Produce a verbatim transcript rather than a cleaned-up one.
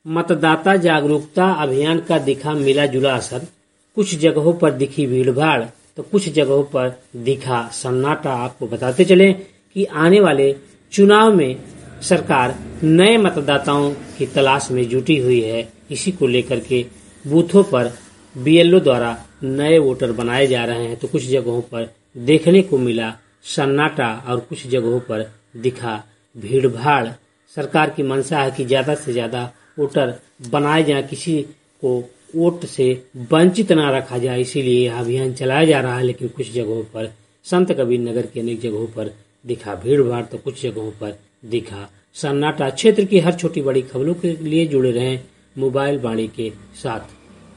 मतदाता जागरूकता अभियान का दिखा मिला जुला असर। कुछ जगहों पर दिखी भीड़भाड़ तो कुछ जगहों पर दिखा सन्नाटा। आपको बताते चले कि आने वाले चुनाव में सरकार नए मतदाताओं की तलाश में जुटी हुई है। इसी को लेकर के बूथों पर बीएलओ द्वारा नए वोटर बनाए जा रहे हैं। तो कुछ जगहों पर देखने को मिला सन्नाटा और कुछ जगहों पर दिखा भीड़भाड़। सरकार की मंशा है कि ज्यादा से ज्यादा वोटर बनाए जाए, किसी को वोट से वंचित न रखा जाए, इसीलिए यह अभियान चलाया जा रहा है। लेकिन कुछ जगहों पर संत कबीर नगर के अनेक जगहों पर दिखा भीड़भाड़ तो कुछ जगहों पर दिखा सन्नाटा। क्षेत्र की हर छोटी बड़ी खबरों के लिए जुड़े रहें मोबाइल वाणी के साथ।